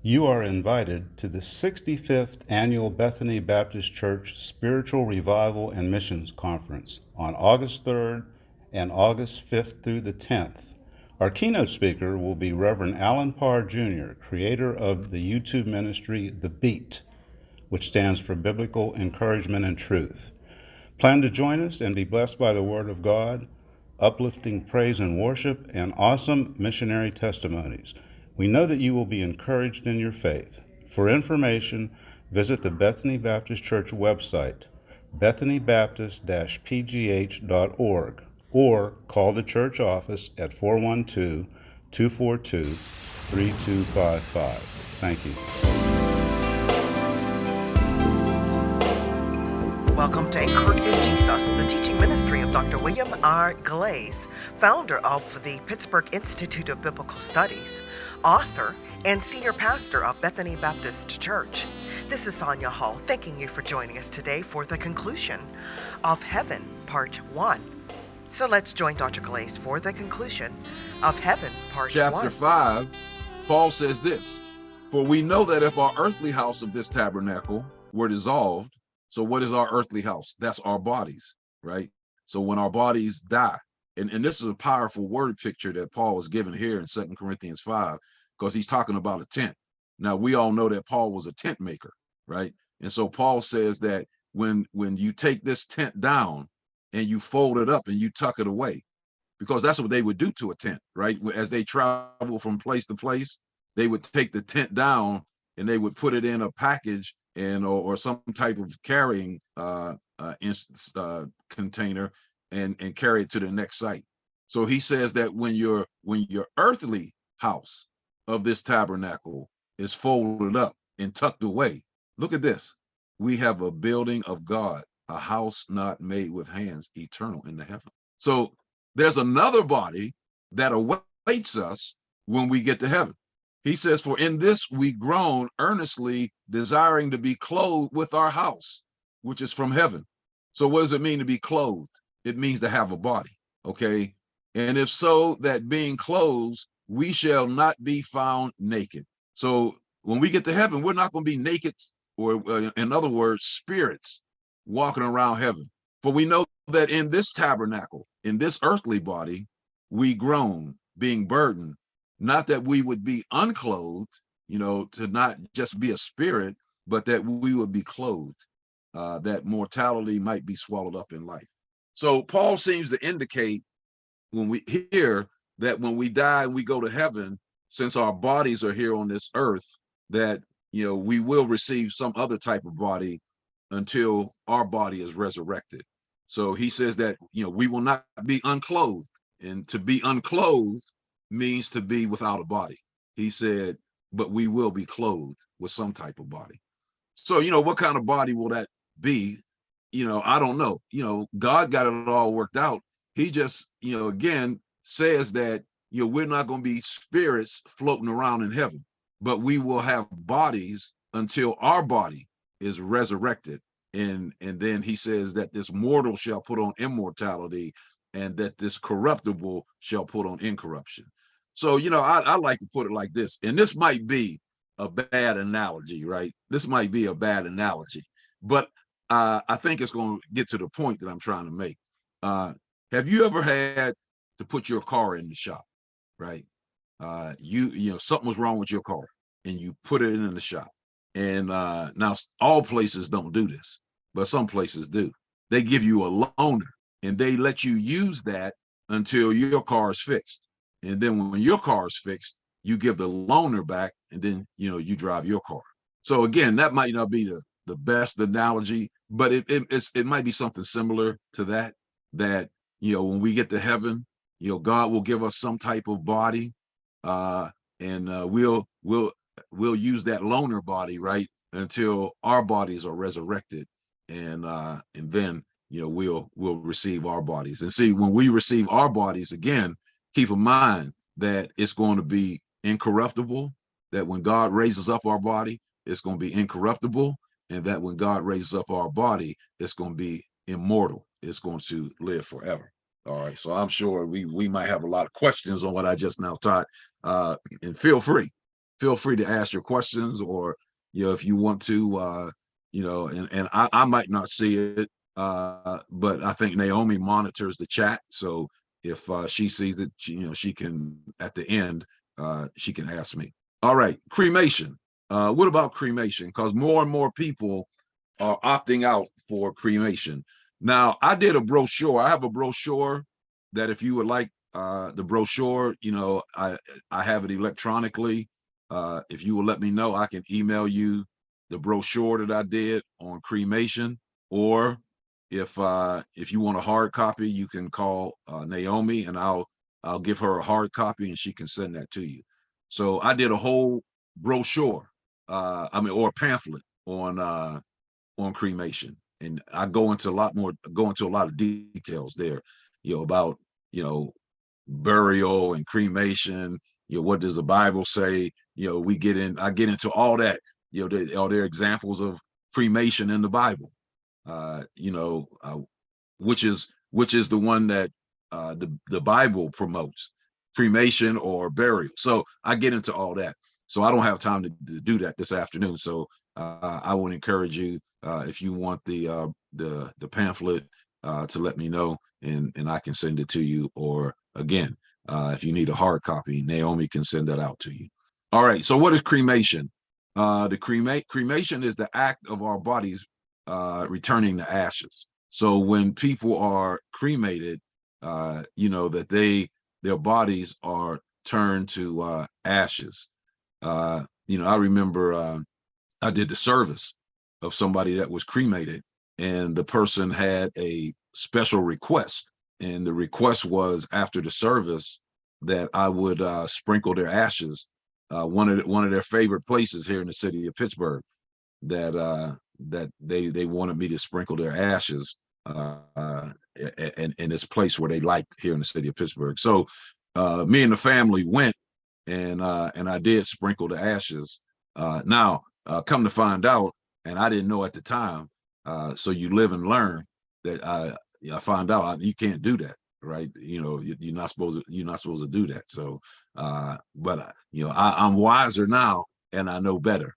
You are invited to the 65th Annual Bethany Baptist Church Spiritual Revival and Missions Conference on August 3rd and August 5th through the 10th. Our keynote speaker will be Reverend Alan Parr Jr., creator of the YouTube ministry The Beat, which stands for Biblical Encouragement and Truth. Plan to join us and be blessed by the Word of God, uplifting praise and worship, and awesome missionary testimonies. We know that you will be encouraged in your faith. For information, visit the Bethany Baptist Church website, bethanybaptist-pgh.org, or call the church office at 412-242-3255. Thank you. Welcome to Anchored in Jesus, the teaching ministry of Dr. William R. Glaze, founder of the Pittsburgh Institute of Biblical Studies, author, and senior pastor of Bethany Baptist Church. This is Sonia Hall, thanking you for joining us today for the conclusion of Heaven, Part 1. So let's join Dr. Glaze for the conclusion of Heaven, Part 1. Chapter 5, Paul says this, "For we know that if our earthly house of this tabernacle were dissolved," so what is our earthly house? That's our bodies, right? So when our bodies die, and this is a powerful word picture that Paul was given here in 2 Corinthians 5, because he's talking about a tent. Now, we all know that Paul was a tent maker, right? And so Paul says that when you take this tent down and you fold it up and you tuck it away, because that's what they would do to a tent, right? As they travel from place to place, they would take the tent down and they would put it in a package or some type of carrying container and carry it to the next site. So he says that when your earthly house of this tabernacle is folded up and tucked away, look at this. We have a building of God, a house not made with hands, eternal in the heaven. So there's another body that awaits us when we get to heaven. He says, "For in this we groan earnestly, desiring to be clothed with our house, which is from heaven." So what does it mean to be clothed? It means to have a body, okay? "And if so, that being clothed, we shall not be found naked." So when we get to heaven, we're not going to be naked, or in other words, spirits walking around heaven. "For we know that in this tabernacle, in this earthly body, we groan, being burdened, not that we would be unclothed, to not just be a spirit, but that we would be clothed, that mortality might be swallowed up in life." So Paul seems to indicate when we hear that when we die and we go to heaven, since our bodies are here on this earth, that, we will receive some other type of body until our body is resurrected. So he says that, we will not be unclothed, and to be unclothed means to be without a body. He said, but we will be clothed with some type of body. So, what kind of body will that be? I don't know. God got it all worked out. He just, again, says that, we're not going to be spirits floating around in heaven, but we will have bodies until our body is resurrected. And then he says that this mortal shall put on immortality, and that this corruptible shall put on incorruption. So, I like to put it like this, and this might be a bad analogy, right? This might be a bad analogy, but I think it's going to get to the point that I'm trying to make. Have you ever had to put your car in the shop, right? Something was wrong with your car, and you put it in the shop. And now all places don't do this, but some places do. They give you a loaner, and they let you use that until your car is fixed. And then when your car is fixed, you give the loaner back, and then, you drive your car. So again, that might not be the best analogy, but it might be something similar to that, when we get to heaven, God will give us some type of body, and we'll use that loaner body, right, until our bodies are resurrected. And then, we'll receive our bodies. And see, when we receive our bodies, again, keep in mind that it's going to be incorruptible, that when God raises up our body, it's going to be incorruptible, and that when God raises up our body, it's going to be immortal. It's going to live forever. All right. So I'm sure we might have a lot of questions on what I just now taught, and feel free. feel free to ask your questions, or if you want to, and I might not see it, but I think Naomi monitors the chat, so if she sees it, she can, at the end, she can ask me. All right, cremation. What about cremation? Because more and more people are opting out for cremation. Now, I did a brochure. I have a brochure that, if you would like the brochure, I have it electronically. If you will let me know, I can email you the brochure that I did on cremation, or if you want a hard copy, you can call Naomi, and I'll give her a hard copy, and she can send that to you. So I did a whole brochure, or a pamphlet on cremation, and I go into a lot of details there, about burial and cremation. What does the Bible say? I get into all that. Are there examples of cremation in the Bible? Which is the one that the Bible promotes, cremation or burial. So I get into all that. So I don't have time to do that this afternoon. So I would encourage you, if you want the pamphlet, to let me know, and I can send it to you. Or again, if you need a hard copy, Naomi can send that out to you. All right. So what is cremation? Cremation is the act of our bodies returning to ashes. So when people are cremated, that their bodies are turned to ashes. I remember I did the service of somebody that was cremated, and the person had a special request, and the request was, after the service, that I would sprinkle their ashes, one of their favorite places here in the city of Pittsburgh, that they wanted me to sprinkle their ashes in this place where they liked here in the city of Pittsburgh. So me and the family went, and I did sprinkle the ashes. Now, come to find out, and I didn't know at the time, so you live and learn, that I found out you can't do that, right? You're not supposed to do that. So, but I'm wiser now, and I know better.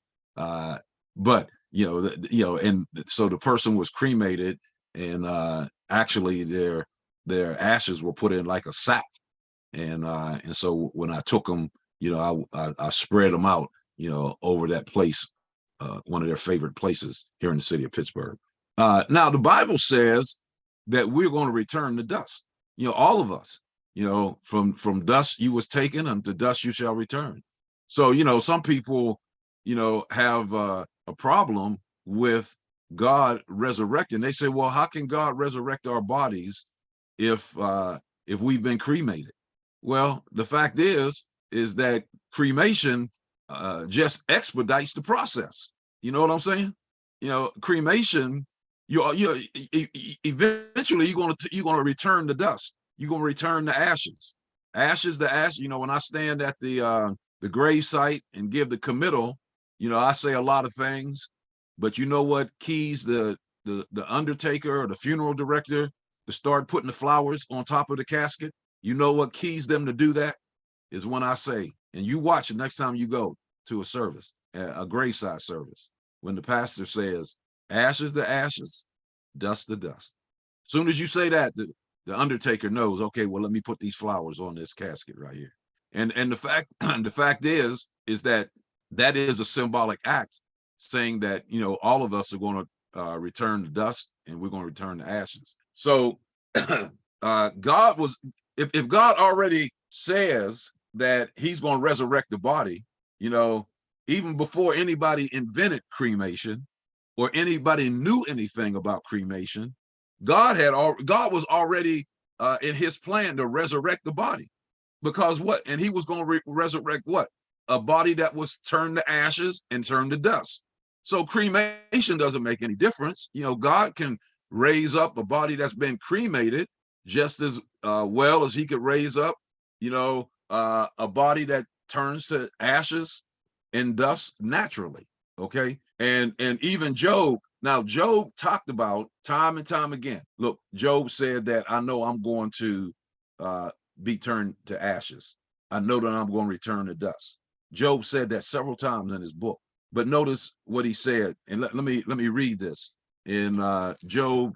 But and so the person was cremated, and actually their ashes were put in like a sack, and so when I took them, I spread them out, over that place, one of their favorite places here in the city of Pittsburgh. Now, the Bible says that we're going to return to dust. All of us, from dust you was taken, unto dust you shall return. So, some people, have a problem with God resurrecting. They say, well, how can God resurrect our bodies if we've been cremated? Well, the fact is that cremation just expedites the process. You know what I'm saying? Cremation, eventually you're gonna return to dust. You're gonna return to ashes. Ashes to ash. When I stand at the grave site and give the committal, I say a lot of things, but you know what keys the undertaker or the funeral director to start putting the flowers on top of the casket? You know what keys them to do that is when I say, and you watch it next time you go to a service, a graveside service, when the pastor says, ashes to ashes, dust to dust. As soon as you say that, the undertaker knows, okay, well, let me put these flowers on this casket right here. And the fact is that is a symbolic act, saying that, all of us are going to return to dust, and we're going to return to ashes. So God was, if God already says that he's going to resurrect the body, even before anybody invented cremation or anybody knew anything about cremation, God was already in his plan to resurrect the body. Because what? And he was going to resurrect what? A body that was turned to ashes and turned to dust. So cremation doesn't make any difference. God can raise up a body that's been cremated just as well as he could raise up, a body that turns to ashes and dust naturally. Okay. And even Job. Now, Job talked about time and time again. Look, Job said that I know I'm going to be turned to ashes. I know that I'm going to return to dust. Job said that several times in his book. But notice what he said, and let me read this in Job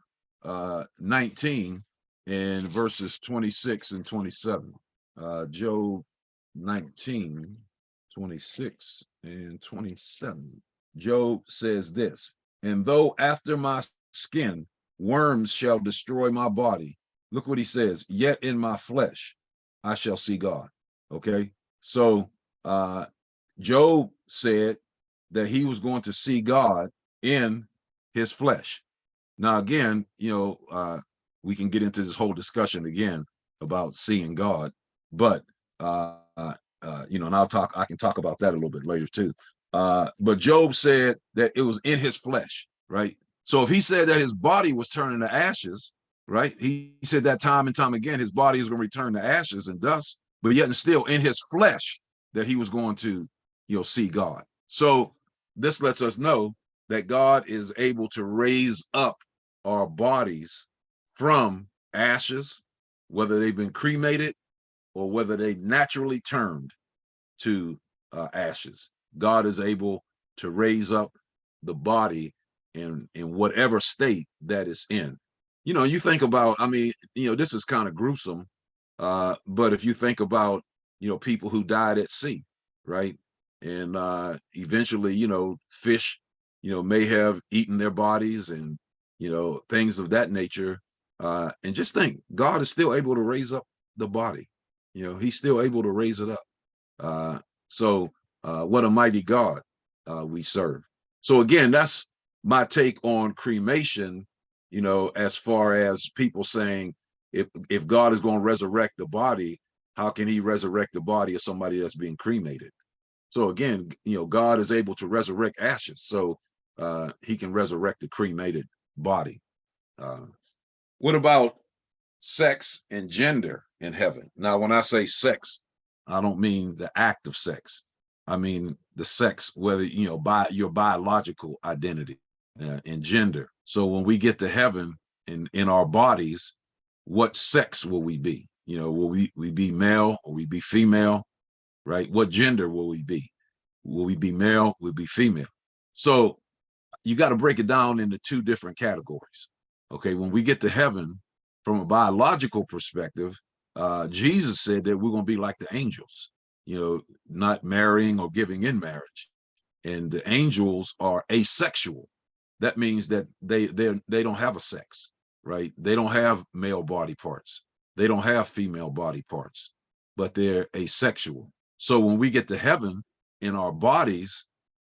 19 and verses 26 and 27. Job 19, 26 and 27. Job says this, and though after my skin worms shall destroy my body, look what he says, yet in my flesh I shall see God. Okay, so Job said that he was going to see God in his flesh. Now, again, we can get into this whole discussion again about seeing God, but and I can talk about that a little bit later too. But Job said that it was in his flesh, right? So if he said that his body was turning to ashes, right? He said that time and time again, his body is going to return to ashes and dust, but yet and still in his flesh that he was going to, see God. So this lets us know that God is able to raise up our bodies from ashes, whether they've been cremated or whether they naturally turned to ashes. God is able to raise up the body in whatever state that it's in. You think about, this is kind of gruesome, but if you think about, people who died at sea, right? And eventually, fish, may have eaten their bodies and, things of that nature. And just think, God is still able to raise up the body. He's still able to raise it up. So what a mighty God we serve. So again, that's my take on cremation, as far as people saying, if God is going to resurrect the body, how can he resurrect the body of somebody that's being cremated? So again, God is able to resurrect ashes. So he can resurrect the cremated body. What about sex and gender in heaven? Now, when I say sex, I don't mean the act of sex. I mean the sex, whether, by your biological identity and gender. So when we get to heaven in our bodies, what sex will we be? Will we be male or we be female, right? What gender will we be? Will we be male? Will we be female? So you got to break it down into two different categories. Okay, when we get to heaven, from a biological perspective, Jesus said that we're going to be like the angels, not marrying or giving in marriage. And the angels are asexual. That means that they don't have a sex, right? They don't have male body parts. They don't have female body parts, but they're asexual. So when we get to heaven in our bodies,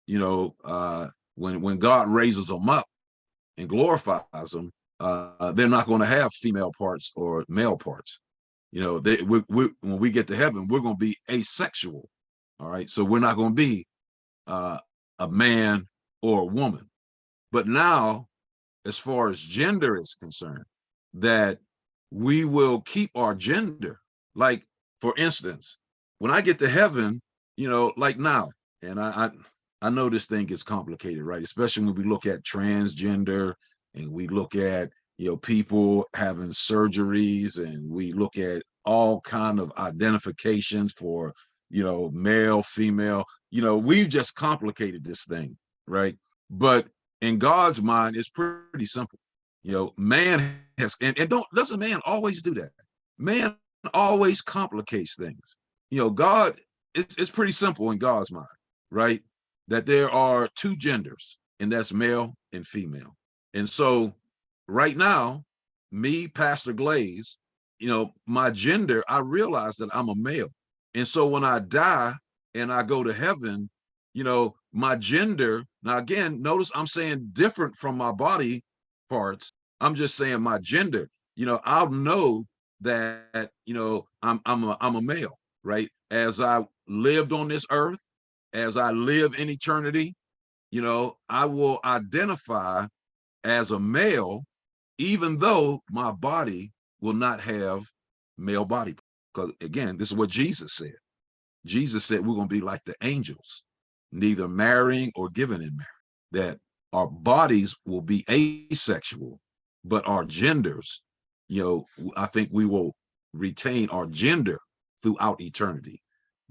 when God raises them up and glorifies them, they're not going to have female parts or male parts. When we get to heaven, we're going to be asexual. All right. So we're not going to be a man or a woman. But now, as far as gender is concerned, that we will keep our gender. Like, for instance, when I get to heaven, like now, and I know this thing gets complicated, right? Especially when we look at transgender and we look at, people having surgeries and we look at all kind of identifications for, male, female, we've just complicated this thing, right? But in God's mind, it's pretty simple. Man has, and doesn't man always do that? Man always complicates things. God, it's pretty simple in God's mind, right? That there are two genders, and that's male and female. And so right now, me, Pastor Glaze, my gender, I realize that I'm a male. And so when I die and I go to heaven, my gender, now again, notice I'm saying different from my body parts. I'm just saying my gender, I'll know that, I'm a male, right? As I lived on this earth, as I live in eternity, I will identify as a male, even though my body will not have male body. Because again, this is what Jesus said. Jesus said we're going to be like the angels, neither marrying or giving in marriage, that our bodies will be asexual, but our genders, I think we will retain our gender throughout eternity.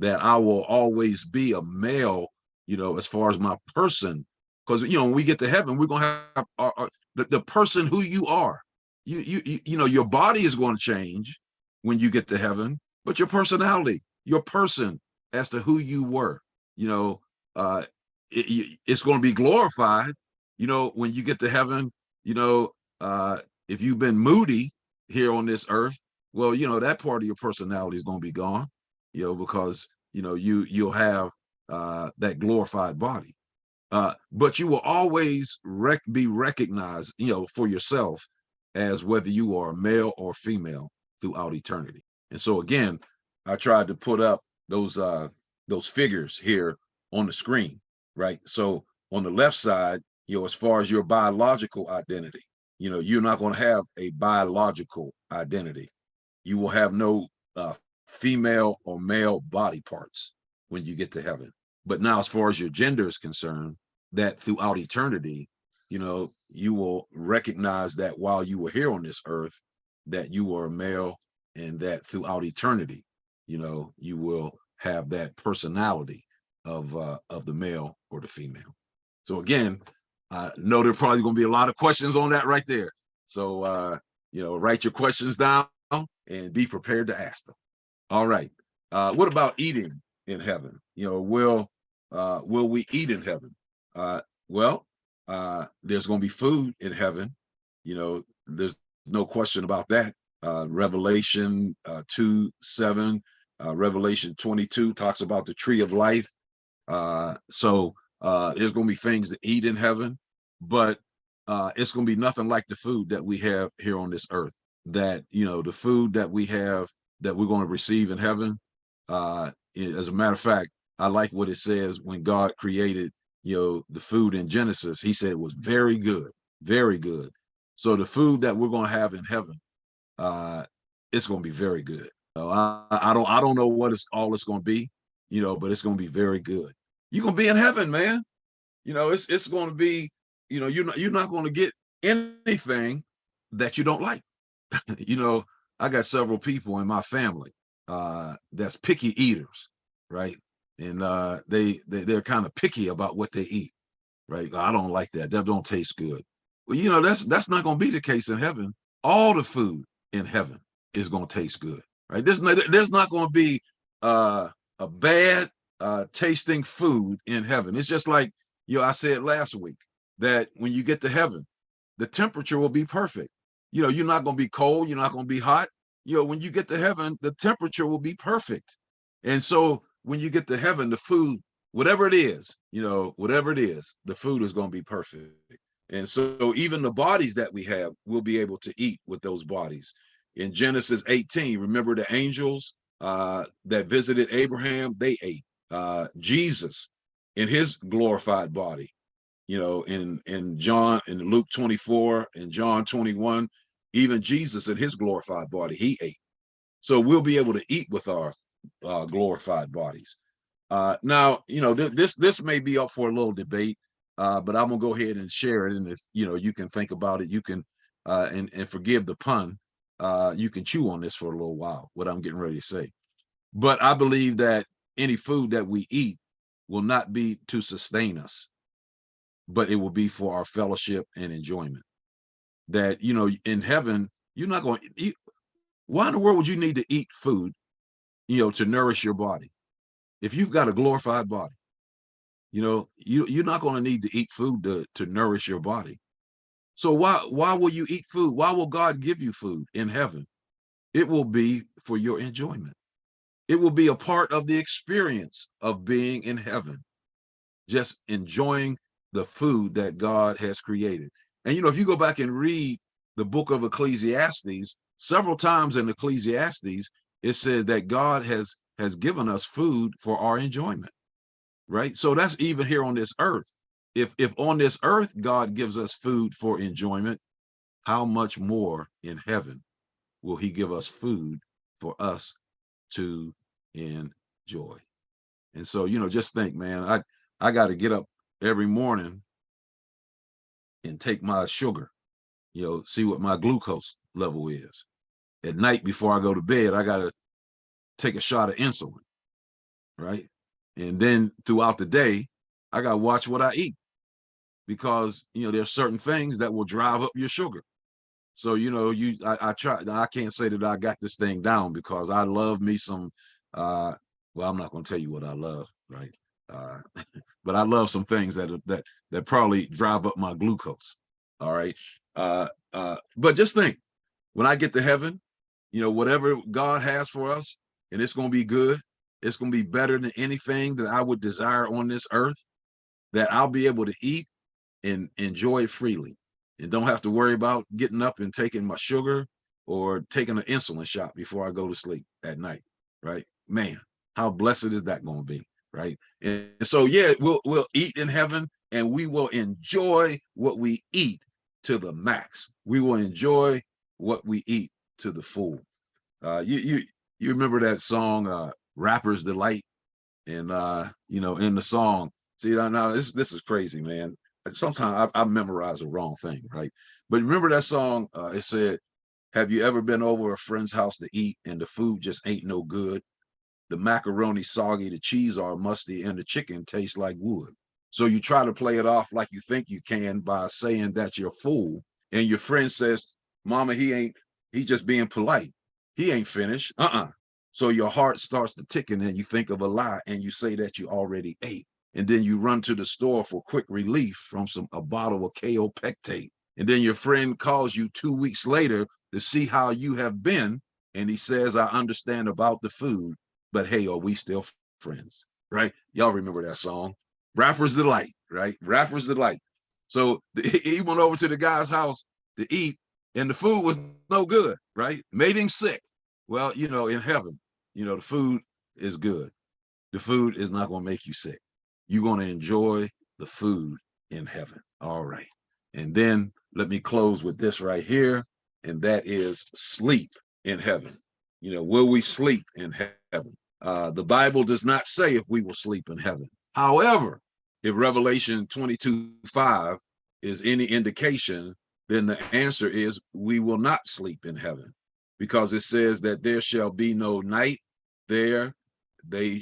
that I will always be a male, as far as my person. Because, when we get to heaven, we're going to have the person who you are. Your body is going to change when you get to heaven, but your personality, your person as to who you were, it's going to be glorified, when you get to heaven. If you've been moody here on this earth, well, that part of your personality is going to be gone, because, you'll have that glorified body. But you will always be recognized, for yourself as whether you are male or female throughout eternity. And so again, I tried to put up those figures here on the screen, right? So on the left side, as far as your biological identity, you're not going to have a biological identity. You will have no female or male body parts when you get to heaven. But now, as far as your gender is concerned, that throughout eternity, you will recognize that while you were here on this earth, that you were a male, and that throughout eternity, you will have that personality of the male or the female. So again, I know there are probably going to be a lot of questions on that right there. So, write your questions down and be prepared to ask them. All right. What about eating in heaven? Will we eat in heaven? Well, there's going to be food in heaven. There's no question about that. Revelation 2:7, Revelation 22 talks about the tree of life. So there's going to be things to eat in heaven, but it's going to be nothing like the food that we have here on this earth. That, the food that we have, that we're going to receive in heaven. As a matter of fact, I like what it says when God created, the food in Genesis. He said it was very good, very good. So the food that we're going to have in heaven, it's going to be very good. I don't know what it's going to be, but it's going to be very good. You're going to be in heaven, man. It's going to be, you're not going to get anything that you don't like. I got several people in my family that's picky eaters, right? And they're kind of picky about what they eat, right? I don't like that. That don't taste good. Well, that's not going to be the case in heaven. All the food in heaven is going to taste good, right? There's not going to be a bad tasting food in heaven. It's just like, I said last week that when you get to heaven, the temperature will be perfect. You're not going to be cold. You're not going to be hot. When you get to heaven, the temperature will be perfect. And so when you get to heaven, the food, whatever it is, the food is going to be perfect. And so even the bodies that we have, we'll be able to eat with those bodies. In Genesis 18, remember the angels that visited Abraham, they ate. Jesus in his glorified body, in Luke 24 and John 21, even Jesus in his glorified body, he ate. So we'll be able to eat with our glorified bodies. Now, this may be up for a little debate, but I'm gonna go ahead and share it. And if you can think about it, you can and forgive the pun. You can chew on this for a little while, what I'm getting ready to say. But I believe that any food that we eat will not be to sustain us, but it will be for our fellowship and enjoyment. That, in heaven, you're not going to eat. Why in the world would you need to eat food, to nourish your body? If you've got a glorified body, you're not going to need to eat food to nourish your body. So why will you eat food? Why will God give you food in heaven? It will be for your enjoyment. It will be a part of the experience of being in heaven, just enjoying the food that God has created. And, if you go back and read the book of Ecclesiastes, several times in Ecclesiastes, it says that God has given us food for our enjoyment, right? So that's even here on this earth. If on this earth, God gives us food for enjoyment, how much more in heaven will he give us food for us to enjoy? And so, just think, man, I got to get up every morning and take my sugar, see what my glucose level is. At night before I go to bed, I got to take a shot of insulin. right? And then throughout the day, I got to watch what I eat because, there's certain things that will drive up your sugar. So, I try, I can't say that I got this thing down because I love me some, well, I'm not going to tell you what I love, right? Uh, but I love some things that probably drive up my glucose. All right. But just think, when I get to heaven, whatever God has for us, and it's going to be good, it's going to be better than anything that I would desire on this earth, that I'll be able to eat and enjoy it freely and don't have to worry about getting up and taking my sugar or taking an insulin shot before I go to sleep at night, right? Man, how blessed is that going to be, right? And so, yeah, we'll eat in heaven, and we will enjoy what we eat to the max. We will enjoy what we eat to the full. You remember that song, Rapper's Delight? And in the song, see, now this is crazy, man. Sometimes I memorize the wrong thing, right? But remember that song? It said, "Have you ever been over a friend's house to eat and the food just ain't no good? The macaroni soggy, the cheese are musty, and the chicken tastes like wood." So you try to play it off like you think you can by saying that you're full, and your friend says, "Mama, he just being polite. He ain't finished." So your heart starts to tick, and then you think of a lie, and you say that you already ate. And then you run to the store for quick relief from a bottle of Kaopectate. And then your friend calls you 2 weeks later to see how you have been. And he says, "I understand about the food, but hey, are we still friends?" Right? Y'all remember that song? Rapper's Delight, right? Rapper's Delight. So he went over to the guy's house to eat, and the food was no good, right? Made him sick. Well, in heaven, the food is good. The food is not going to make you sick. You're going to enjoy the food in heaven. All right. And then let me close with this right here, and that is sleep in heaven. Will we sleep in heaven? The Bible does not say if we will sleep in heaven. However, if Revelation 22:5 is any indication, then the answer is we will not sleep in heaven, because it says that there shall be no night there. They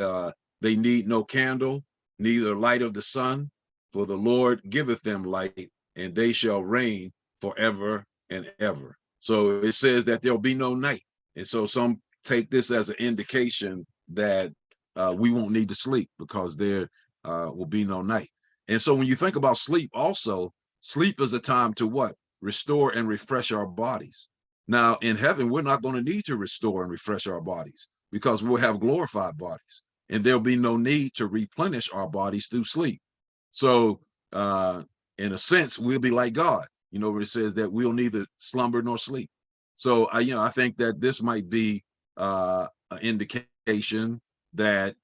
need no candle, neither light of the sun, for the Lord giveth them light, and they shall reign forever and ever. So it says that there'll be no night. And so some take this as an indication that we won't need to sleep because there will be no night. And so when you think about sleep, also, sleep is a time to what? Restore and refresh our bodies. Now, in heaven, we're not going to need to restore and refresh our bodies because we'll have glorified bodies, and there'll be no need to replenish our bodies through sleep. So, in a sense, we'll be like God, where it says that we'll neither slumber nor sleep. So, I think that this might be an indication that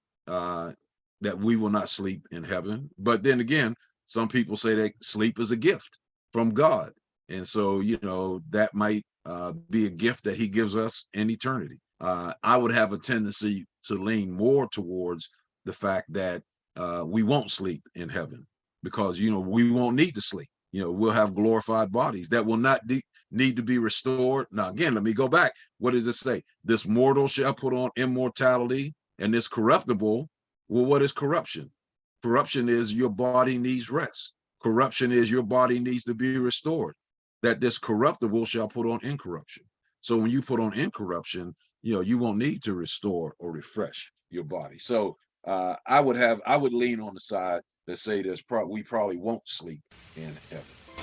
that we will not sleep in heaven. But then again, some people say that sleep is a gift from God, and so that might be a gift that He gives us in eternity. I would have a tendency to lean more towards the fact that we won't sleep in heaven because, we won't need to sleep. We'll have glorified bodies that will not need to be restored. Now, again, let me go back. What does it say? This mortal shall put on immortality, and this corruptible. Well, what is corruption? Corruption is your body needs rest. Corruption is your body needs to be restored. That this corruptible shall put on incorruption. So when you put on incorruption, you won't need to restore or refresh your body. So I would lean on the side that say we probably won't sleep in heaven.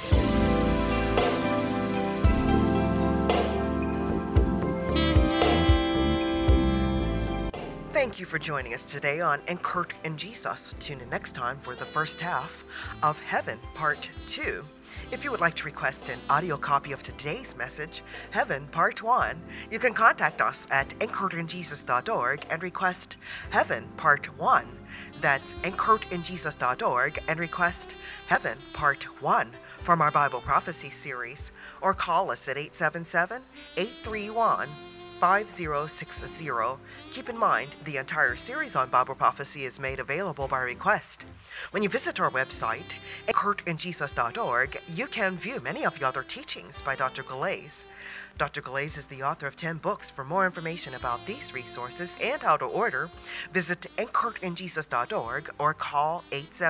Thank you for joining us today on Encouraging Jesus. Tune in next time for the first half of Heaven Part 2. If you would like to request an audio copy of today's message, Heaven Part 1, you can contact us at encouragingjesus.org and request Heaven Part 1. That's encouragingjesus.org and request Heaven Part 1 from our Bible Prophecy series, or call us at 877-831 5060. Keep in mind, the entire series on Bible prophecy is made available by request. When you visit our website, kurtandjesus.org, you can view many of the other teachings by Dr. Galais. Dr. Galais is the author of 10 books. For more information about these resources and how to order, visit kurtandjesus.org or call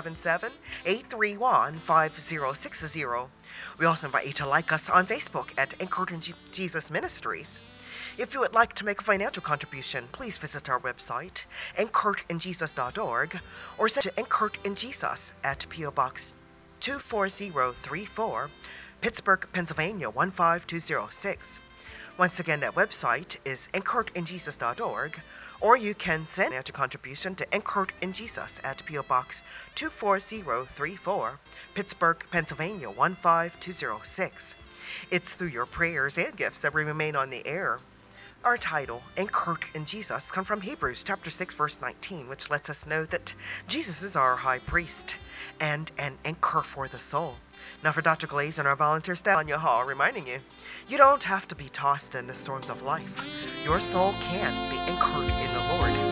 877-831-5060. We also invite you to like us on Facebook at Kurt and Jesus Ministries. If you would like to make a financial contribution, please visit our website, kurtandjesus.org, or send to Kurt and Jesus at P.O. Box 24034, Pittsburgh, Pennsylvania 15206. Once again, that website is kurtandjesus.org, or you can send a contribution to Kurt and Jesus at P.O. Box 24034, Pittsburgh, Pennsylvania 15206. It's through your prayers and gifts that we remain on the air. Our title, Kurt and Jesus, come from Hebrews chapter 6, verse 19, which lets us know that Jesus is our high priest and an anchor for the soul. Now for Dr. Galais and our volunteer staff, Anya Hall, reminding you, you don't have to be tossed in the storms of life. Your soul can be anchored in the Lord.